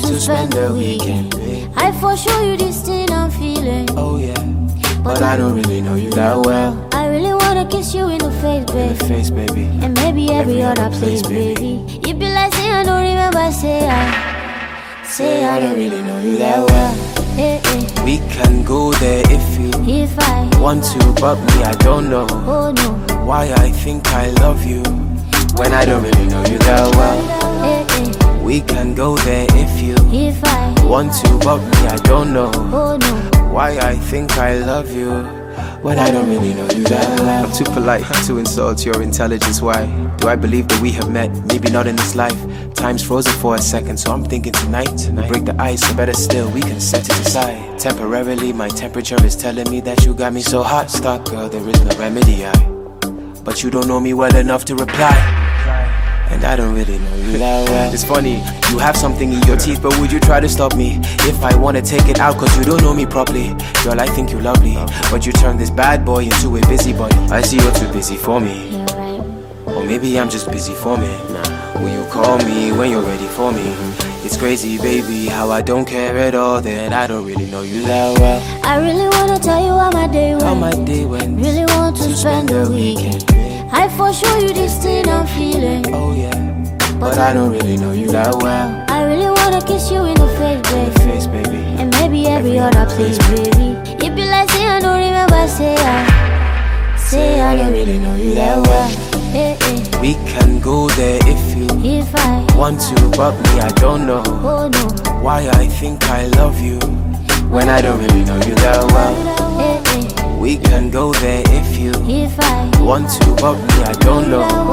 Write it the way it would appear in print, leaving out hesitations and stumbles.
to spend the weekend, babe. I for sure you this thing I'm feeling. Oh yeah, but I don't really know you that well. I really wanna kiss you in the face, baby. In the face, baby. And maybe every other place, baby. You be like, say I don't remember, say I don't really know you that well. Hey, hey. We can go there if you If I want to, but me, I don't know oh no, why I think I love you when I don't really know you that well. hey, hey. We can go there if you If I want to, but me, I don't know oh no, why I think I love you when I don't really know you that well. I'm too polite to insult your intelligence. Why do I believe that we have met? Maybe not in this life. Time's frozen for a second, so I'm thinking tonight we break the ice, or better still, we can set it aside. Temporarily, my temperature is telling me that you got me so hot. Stop, girl, there is no remedy. But you don't know me well enough to reply, and I don't really know you that well. It's funny, you have something in your teeth, but would you try to stop me if I wanna take it out? Cause you don't know me properly. Girl, I think you're lovely, but you turn this bad boy into a busybody. I see you're too busy for me, you're right. or maybe I'm just busy for me. Will you call me when you're ready for me? It's crazy, baby, how I don't care at all that I don't really know you that well. I really wanna tell you how my day went. How my day went. Really want to spend the weekend. I for sure you this thing I'm feeling. Oh yeah, but I don't really know you that well. I really wanna kiss you in the face, In baby. the face, baby. And maybe every other place, baby. You be like, say I don't remember, say I don't really know you that well. Hey, hey. We can go there if you If I want to, but me, I don't know oh no, why I think I love you when I don't really know you that well. hey, hey. We can go there if you If I want to, but me, I don't know